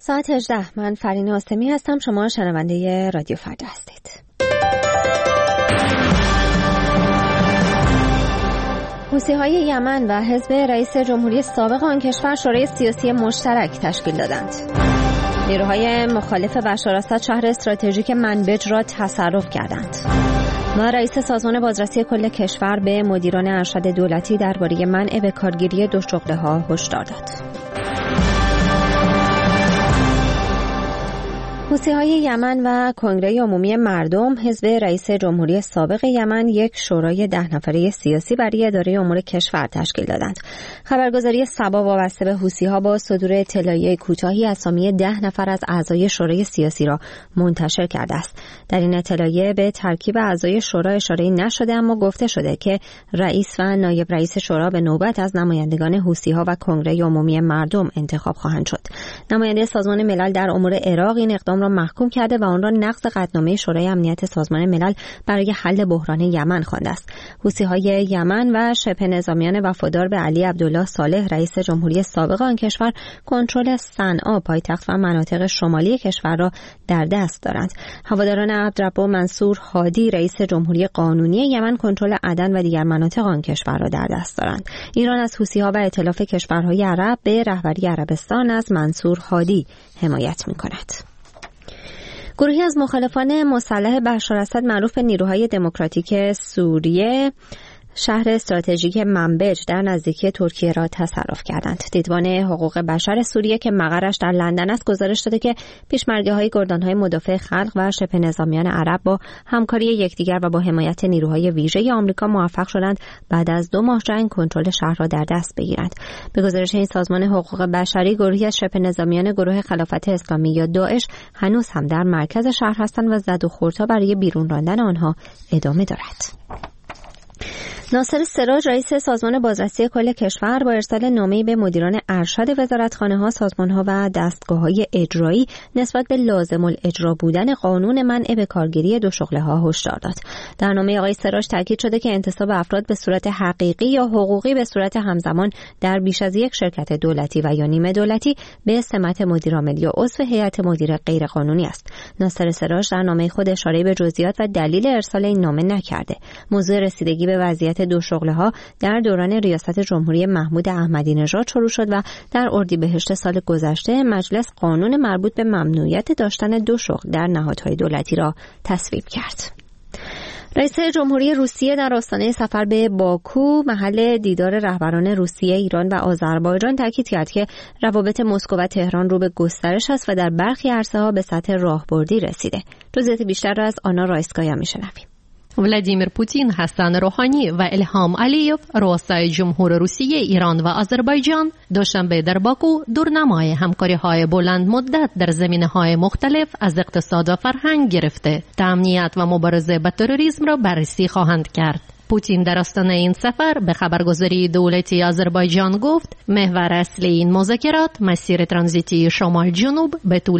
ساعت 18. من فرین حاسمی هستم. شما شنونده رادیو فردا هستید. حوثی‌های یمن و حزب رئیس جمهوری سابق آن کشور شورای سیاسی مشترک تشکیل دادند. نیروهای مخالف بشار اسد شهر استراتژیک منبج را تصرف کردند. و رئیس سازمان بازرسی کل کشور به مدیران ارشد دولتی درباره منع به کارگیری دو شغل‌ها هشدار داد. حوثی‌های یمن و کنگره عمومی مردم حزب رئیس جمهوری سابق یمن یک شورای 10 نفره سیاسی برای اداره امور کشور تشکیل دادند. خبرگزاری سبا وابسته به حوثی‌ها با صدور اطلاعیه کوتاهی اسامی 10 نفر از اعضای شورای سیاسی را منتشر کرده است. در این اطلاعیه به ترکیب اعضای شورا اشاره نشده، اما گفته شده که رئیس و نایب رئیس شورا به نوبت از نمایندگان حوثی‌ها و کنگره عمومی مردم انتخاب خواهند شد. نماینده سازمان ملل در امور عراق این اقدام را محکوم کرده و آن را نقض قطعنامه شورای امنیت سازمان ملل برای حل بحران یمن خوانده است. حوثی‌های یمن و شبه نظامیان وفادار به علی عبدالله صالح رئیس جمهوری سابق آن کشور کنترل صنعا پایتخت و مناطق شمالی کشور را در دست دارند. هواداران عبدالرب منصور هادی رئیس جمهوری قانونی یمن کنترل عدن و دیگر مناطق آن کشور را در دست دارند. ایران از حوثی‌ها و ائتلاف کشورهای عرب به رهبری عربستان از منصور هادی حمایت می‌کند. گروهی از مخالفان مسلح بشار اسد معروف به نیروهای دموکراتیک سوریه شهر استراتژیک منبج در نزدیکی ترکیه را تصرف کردند. دیدبان حقوق بشر سوریه که مقرش در لندن است گزارش داده که پیشمرگه‌های گردان‌های مدافع خلق و شبه نظامیان عرب با همکاری یکدیگر و با حمایت نیروهای ویژه آمریکا موفق شدند بعد از 2 ماه جنگ کنترل شهر را در دست بگیرند. به گزارش این سازمان حقوق بشری، گروهی از شبه نظامیان گروه خلافت اسلامی یا داعش هنوز هم در مرکز شهر هستند و زد و خوردها برای بیرون راندن آنها ادامه دارد. ناصر سراج رئیس سازمان بازرسی کل کشور با ارسال نامه‌ای به مدیران ارشد وزارتخانه‌ها، سازمان‌ها و دستگاه‌های اجرایی نسبت به لازم الاجرا بودن قانون منع به کارگیری دو شغله‌ها هشدار داد. در نامه آقای سراج تاکید شده که انتصاب افراد به صورت حقیقی یا حقوقی به صورت همزمان در بیش از یک شرکت دولتی و یا نیمه دولتی به سمت مدیرعامل یا عضو هیئت مدیره غیرقانونی است. ناصر سراج در نامه خود اشاره به جزئیات و دلیل ارسال این نامه نکرده. موضوع رسیدگی به وضعیت دو شغله‌ها در دوران ریاست جمهوری محمود احمدی نژاد شروع شد و در اردیبهشت سال گذشته مجلس قانون مربوط به ممنوعیت داشتن دو شغل در نهادهای دولتی را تصویب کرد. رئیس جمهوری روسیه در آستانه سفر به باکو محل دیدار رهبران روسیه، ایران و آذربایجان تاکید کرد که روابط مسکو و تهران رو به گسترش است و در برخی عرصه‌ها به سطح راهبردی رسیده. جزئیات بیشتر را از آنا رایسکایا میشنویم. Владимир Путин, Хасан Рухани و الهام علیєв رؤسای جمهور روسیه، ایران و آذربایجان دوشنبه در باکو دورنمای همکاری‌های بلند مدت در زمینه‌های مختلف از اقتصاد و فرهنگ گرفته تا امنیت و مبارزه با تروریسم را بررسی خواهند کرد. پوتین در آستانه این سفر به خبرگزاری دولتی آذربایجان گفت محور اصلی این مذاکرات مسیر ترانزیتی شمال جنوب به طول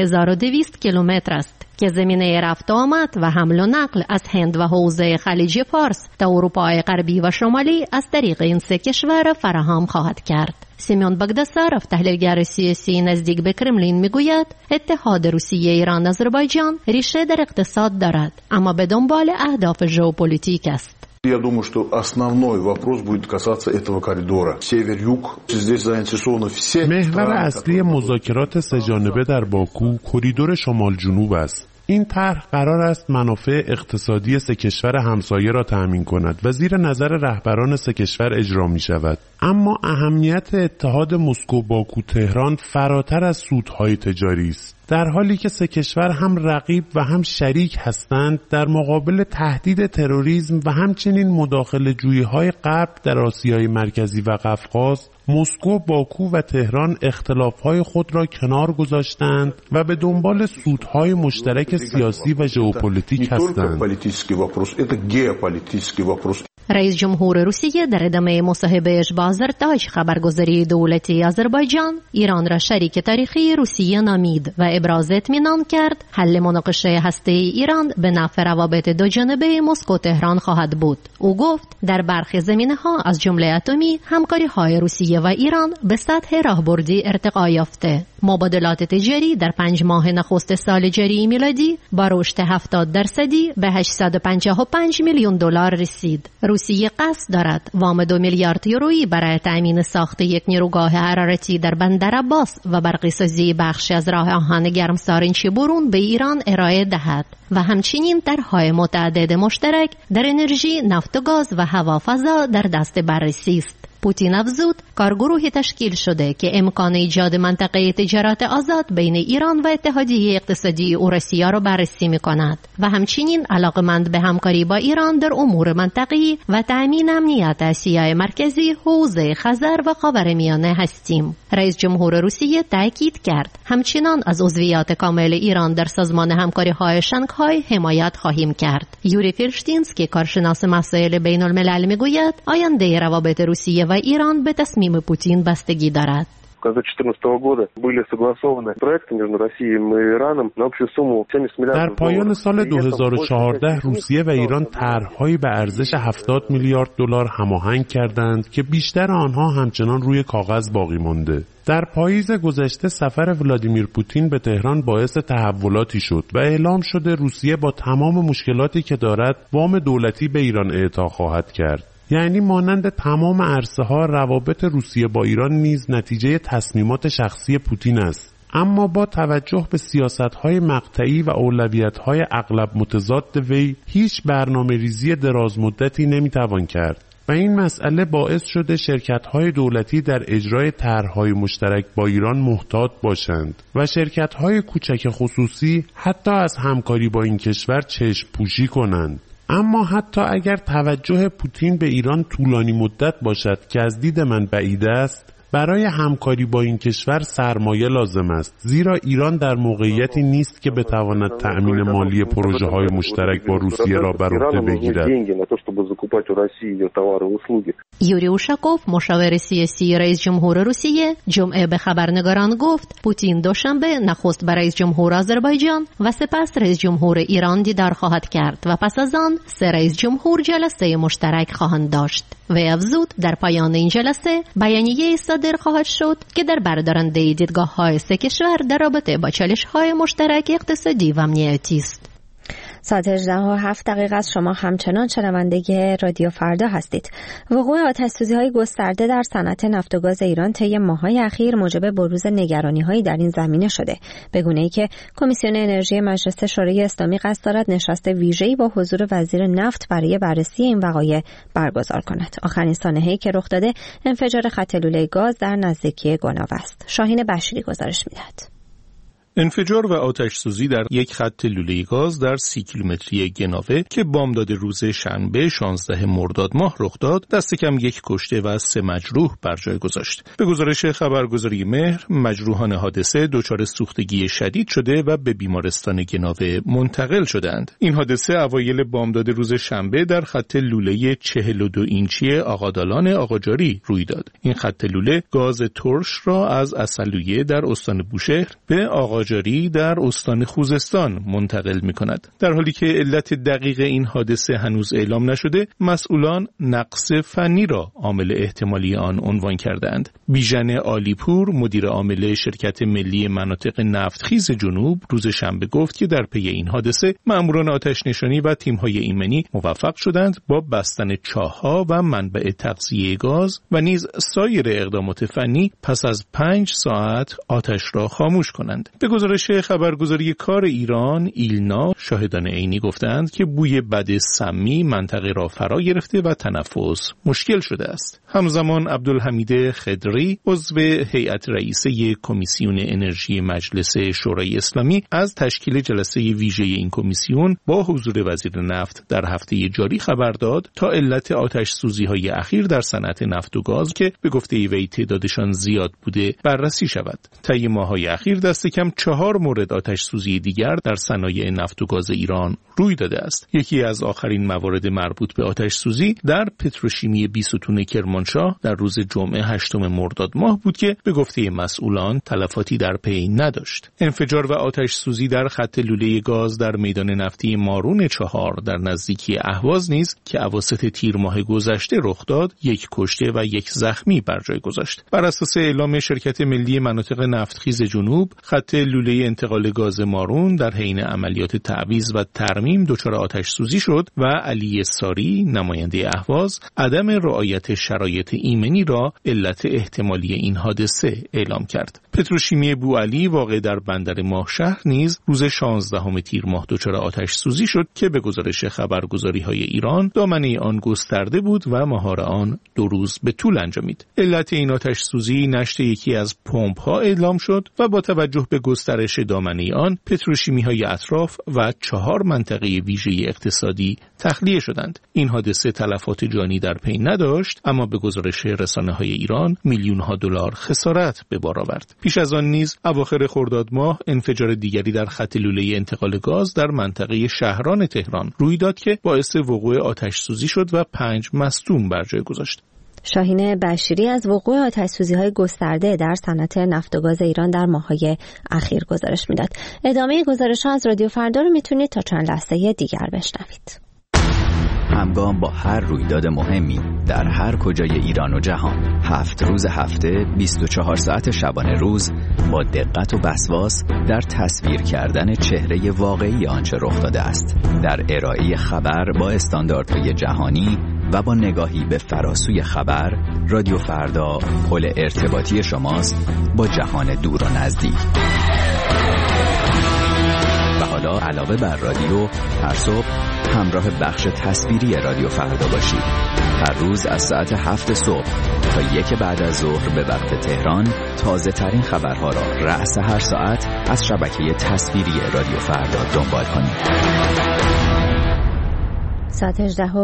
7200 کیلومتر است که زمینه رفت و آمد و حمل و نقل از هند و حوزه خلیج فارس تا اروپای غربی و شمالی از طریق این سه کشور فراهم خواهد کرد. سیمون بگداسارف، تحلیلگر سیاسی نزدیک به کرملین، میگوید اتحاد روسیه، ایران، آذربایجان ریشه در اقتصاد دارد اما به دنبال اهداف ژئوپلیتیک است. Я думаю, что основной вопрос будет касаться этого коридора. Север-юг. Здесь заинтересованы все. محور اصلی مذاکرات سه‌جانبه در باکو کریدور شمال جنوب است. این طرح قرار است منافع اقتصادی سه کشور همسایه را تأمین کند و زیر نظر رهبران سه کشور اجرا می شود. اما اهمیت اتحاد مسکو باکو تهران فراتر از سودهای تجاری است. در حالی که سه کشور هم رقیب و هم شریک هستند در مقابل تهدید تروریسم و همچنین مداخله جویی‌های غرب در آسیای مرکزی و قفقاز، مسکو، باکو و تهران اختلاف‌های خود را کنار گذاشتند و به دنبال سودهای مشترک سیاسی و ژئوپلیتیک هستند. رئیس جمهور روسیه در ادامه مصاحبهش با آذرتاج خبرگزاری دولتی آذربایجان ایران را شریک تاریخی روسیه نامید و ابراز اطمینان کرد حل مناقشه هسته‌ای ایران به نفع روابط دوجانبه مسکو تهران خواهد بود. او گفت در برخی زمینه‌ها از جمله اتمی همکاری‌های روسیه و ایران به سطح راهبردی ارتقا یافته. مبادلات تجاری در 5 ماه نخست سال جاری میلادی با رشد 70% به 855 میلیون دلار رسید. روسیه قصد دارد وام 2 میلیارد یورویی برای تأمین ساخت یک نیروگاه حرارتی در بندر عباس و برقی‌سازی بخشی از راه آهن گرمسارنشی برون به ایران ارائه دهد و همچنین طرح‌های متعدد مشترک در انرژی، نفت و گاز و هوافضا در دست بررسی است. پوتین افزود کارگروهی تشکیل شده که امکان ایجاد منطقه تجارت آزاد بین ایران و اتحادیه اقتصادی اوراسیا را بررسی می‌کند و همچنین علاقمند به همکاری با ایران در امور منطقه‌ای و تأمین امنیت آسیای مرکزی، حوزه خزر و خاورمیانه هستیم. رئیس جمهور روسیه تاکید کرد همچنان از عضویت کامل ایران در سازمان همکاری‌های شانگهای حمایت خواهیم کرد. یوری فیلشتینسکی کارشناس مسائل بین‌الملل می‌گوید آینده روابط روسیه و ایران به تصمیم پوتین بستگی دارد. در پایان سال 2014 روسیه و ایران طرح‌هایی به ارزش 70 میلیارد دلار هماهنگ کردند که بیشتر آنها همچنان روی کاغذ باقی مانده. در پاییز گذشته سفر ولادیمیر پوتین به تهران باعث تحولاتی شد و اعلام شده روسیه با تمام مشکلاتی که دارد وام دولتی به ایران اعطا خواهد کرد. یعنی مانند تمام عرصه‌ها روابط روسیه با ایران نیز نتیجه تصمیمات شخصی پوتین است. اما با توجه به سیاست‌های مقطعی و اولویت‌های اغلب متضاد وی هیچ برنامه‌ریزی درازمدتی نمی‌توان کرد و این مسئله باعث شده شرکت‌های دولتی در اجرای طرح‌های مشترک با ایران محتاط باشند و شرکت‌های کوچک خصوصی حتی از همکاری با این کشور چشم پوشی کنند. اما حتی اگر توجه پوتین به ایران طولانی مدت باشد که از دید من بعید است، برای همکاری با این کشور سرمایه لازم است، زیرا ایران در موقعیتی نیست که بتواند تأمین مالی پروژه‌های مشترک با روسیه را بر عهده بگیرد. یوری اوشاکوف مشاور سیاسی رئیس جمهور روسیه جمعه به خبرنگاران گفت پوتین دوشنبه نخست با رئیس جمهور آذربایجان و سپس رئیس جمهور ایران دیدار خواهد کرد و پس از آن 3 رئیس جمهور جلسه مشترک خواهند داشت. وی افزود در پایان این جلسه بیانیه صادر خواهد شد که در بردارنده دیدگاه‌های 3 کشور در رابطه با چالش‌های مشترک اقتصادی و امنیتی است. ساعت 18:07 از شما همچنان شنونده رادیو فردا هستید. وقوع آتش‌سوزی‌های گسترده در صنعت نفت و گاز ایران طی ماه‌های اخیر موجب بروز نگرانی‌هایی در این زمینه شده، به گونه‌ای که کمیسیون انرژی مجلس شورای اسلامی قصد دارد نشست ویژه‌ای با حضور وزیر نفت برای بررسی این وقایع برگزار کند. آخرین سانحه‌ای که رخ داده انفجار خط لوله گاز در نزدیکی گناو است. شاهین بشیری گزارش می‌دهد. انفجار و آتش‌سوزی در یک خط لوله گاز در 30 کیلومتری گناوه که بامداد روز شنبه 16 مرداد ماه رخ داد، دست کم 1 کشته و 3 مجروح بر جای گذاشت. به گزارش خبرگزاری مهر، مجروحان حادثه دچار سوختگی شدید شده و به بیمارستان گناوه منتقل شدند. این حادثه اوایل بامداد روز شنبه در خط لوله 42 اینچی آقادالان آقاجاری روی داد. این خط لوله گاز ترش را از عسلویه در استان بوشهر به آقاجاری در استان خوزستان منتقل می کند. در حالی که علت دقیق این حادثه هنوز اعلام نشده، مسئولان نقص فنی را عامل احتمالی آن عنوان کردند. بیژن عالیپور، مدیر عامل شرکت ملی مناطق نفتخیز جنوب، روز شنبه گفت که در پی این حادثه مأموران آتش نشانی و تیم‌های ایمنی موفق شدند با بستن چاه‌ها و منبع تغذیه گاز و نیز سایر اقدامات فنی پس از 5 ساعت آتش را خاموش کنند. به گزارش خبرگزاری کار ایران ایلنا، شاهدان عینی گفتند که بوی بد سمی منطقه را فرا گرفته و تنفس مشکل شده است. همزمان عبدالحمید خضری، عضو هیئت رئیسه کمیسیون انرژی مجلس شورای اسلامی، از تشکیل جلسه ویژه این کمیسیون با حضور وزیر نفت در هفته جاری خبر داد تا علت آتش سوزی‌های اخیر در صنعت نفت و گاز که به گفته وی تعدادشان زیاد بوده بررسی شود. طی ماه‌های اخیر دست کم 4 مورد آتش سوزی دیگر در صنایع نفت و گاز ایران روی داده است. یکی از آخرین موارد مربوط به آتش سوزی در پتروشیمی بیستون کرمانشاه در روز جمعه 8 مرداد ماه بود که به گفته مسئولان تلفاتی در پی نداشت. انفجار و آتش سوزی در خط لوله گاز در میدان نفتی مارون 4 در نزدیکی اهواز نیز که اواسط تیر ماه گذشته رخ داد، 1 کشته و 1 زخمی بر جای گذاشت. بر اساس اعلام شرکت ملی مناطق نفتخیز جنوب، خط لوله انتقال گاز مارون در حین عملیات تعویض و ترمیم دچار آتش سوزی شد و علی ساری، نماینده اهواز، عدم رعایت شرایط ایمنی را علت احتمالی این حادثه اعلام کرد. پتروشیمی بوعلی واقع در بندر ماهشهر نیز روز 16 تیر ماه دچار آتش سوزی شد که به گزارش خبرگزاری‌های ایران دامنه آن گسترده بود و مهار آن 2 روز به طول انجامید. علت این آتش سوزی نشت یکی از پمپ‌ها اعلام شد و با توجه به گسترش دامنه آن پتروشیمی‌های اطراف و 4 منطقه ویژه اقتصادی تخلیه شدند. این حادثه تلفات جانی در پی نداشت، اما به گزارش رسانه‌های ایران میلیون‌ها دلار خسارت به بار آورد. پیش از آن نیز اواخر خرداد ماه انفجار دیگری در خط لوله انتقال گاز در منطقه شهران تهران روی داد که باعث وقوع آتش سوزی شد و 5 مصدوم بر جای گذاشت. شاهین بشیری از وقوع آتش‌سوزی‌های گسترده در صنعت نفت و گاز ایران در ماه‌های اخیر گزارش میداد. ادامه گزارش‌ها از رادیو فردا رو میتونید تا چند لحظه دیگر بشنوید. همگام با هر رویداد مهمی در هر کجای ایران و جهان، 7 روز هفته 24 ساعت شبانه روز با دقت و وسواس در تصویر کردن چهره واقعی آنچه رخ داده است، در ارائه خبر با استانداردهای جهانی و با نگاهی به فراسوی خبر، رادیو فردا پل ارتباطی شماست با جهان دور و نزدیک. و حالا علاوه بر رادیو، هر صبح همراه بخش تصویری رادیو فردا باشید. هر روز از ساعت 7 صبح تا 1 بعد از ظهر به وقت تهران تازه ترین خبرها را رأس هر ساعت از شبکه تصویری رادیو فردا دنبال کنید. ساعت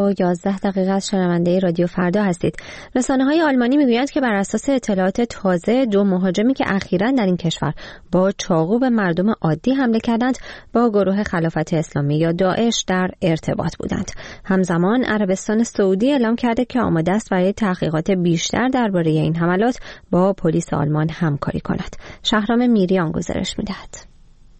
18:11 از شنونده رادیو فردا هستید. رسانه‌های آلمانی میگویند که بر اساس اطلاعات تازه 2 مهاجمی که اخیراً در این کشور با چاقو به مردم عادی حمله کردند با گروه خلافت اسلامی یا داعش در ارتباط بودند. همزمان عربستان سعودی اعلام کرده که آماده است برای تحقیقات بیشتر درباره این حملات با پلیس آلمان همکاری کند. شهرام میریان گزارش می‌دهد.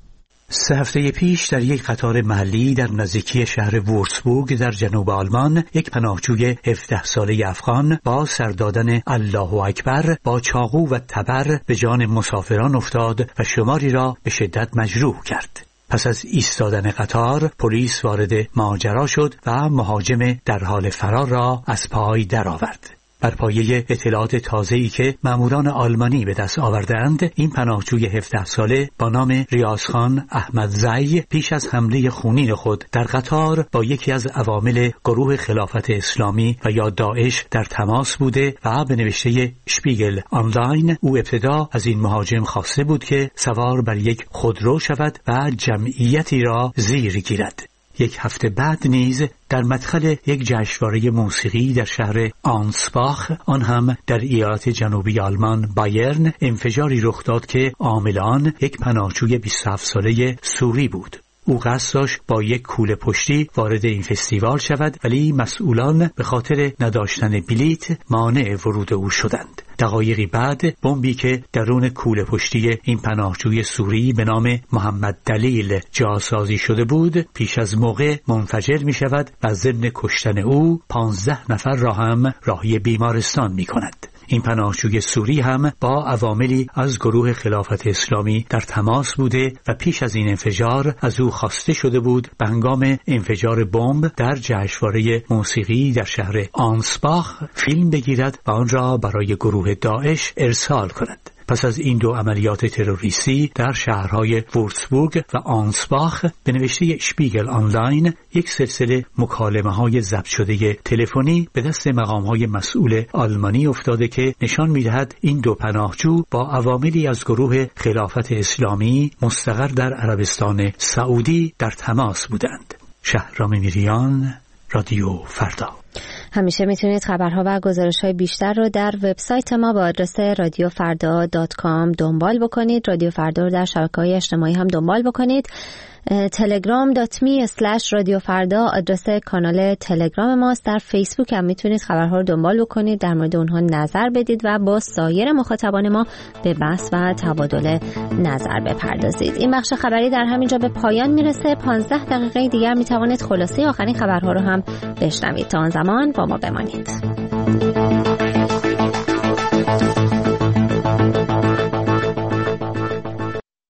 3 هفته پیش در یک قطار محلی در نزدیکی شهر وورسبورگ در جنوب آلمان، یک پناهجوی 17 ساله افغان با سر دادن الله اکبر با چاقو و تبر به جان مسافران افتاد و شماری را به شدت مجروح کرد. پس از ایستادن قطار، پلیس وارد ماجرا شد و مهاجم در حال فرار را از پای درآورد. بر پایه اطلاعات تازه‌ای که ماموران آلمانی به دست آوردند، این پناهجوی 17 ساله با نام ریاضخان احمدزی پیش از حمله خونین خود در قطار با یکی از عوامل گروه خلافت اسلامی و یا داعش در تماس بوده و به نوشته شپیگل آنلاین او ابتدا از این مهاجم خواسته بود که سوار بر یک خودرو شود و جمعیتی را زیر گیرد. 1 هفته بعد نیز در مدخل یک جشنواره موسیقی در شهر آنسباخ، آن هم در ایالت جنوبی آلمان بایرن، انفجاری رخ داد که عامل آن یک پناهجوی 27 ساله سوری بود. او قصد داشت با یک کوله پشتی وارد این فستیوال شود، ولی مسئولان به خاطر نداشتن بلیت مانع ورود او شدند. دقایقی بعد بمبی که درون کوله پشتی این پناهجوی سوری به نام محمد دلیل جاسازی شده بود پیش از موقع منفجر می شود و ضمن کشتن او 15 نفر را هم راهی بیمارستان می کند. این پناهجوی سوری هم با عواملی از گروه خلافت اسلامی در تماس بوده و پیش از این انفجار از او خواسته شده بود به هنگام انفجار بمب در جشنواره موسیقی در شهر آنسباخ فیلم بگیرد و آن را برای گروه داعش ارسال کند. پس از این 2 عملیات تروریستی در شهرهای وورسبورگ و آنسباخ، به نوشته شپیگل آنلاین، یک سلسله مکالمه‌های ضبط شده تلفنی به دست مقام‌های مسئول آلمانی افتاده که نشان می‌دهد این 2 پناهجو با عواملی از گروه خلافت اسلامی مستقر در عربستان سعودی در تماس بودند. شهرام میریان، رادیو فردا. همیشه میتونید خبرها و گزارش‌های بیشتر رو در وبسایت ما با آدرس radiofarda.com دنبال بکنید. رادیو فردا رو در شبکه‌های اجتماعی هم دنبال بکنید. telegram.me/رادیوفردا آدرس کانال تلگرام ماست. در فیسبوک هم میتونید خبرها رو دنبال بکنید، در مورد اونها نظر بدید و با سایر مخاطبان ما به بحث و تبادل نظر بپردازید. این بخش خبری در همینجا به پایان میرسه. 15 دقیقه دیگر میتوانید خلاصه آخرین خبرها رو هم بشنوید. تا آن زمان با ما بمانید.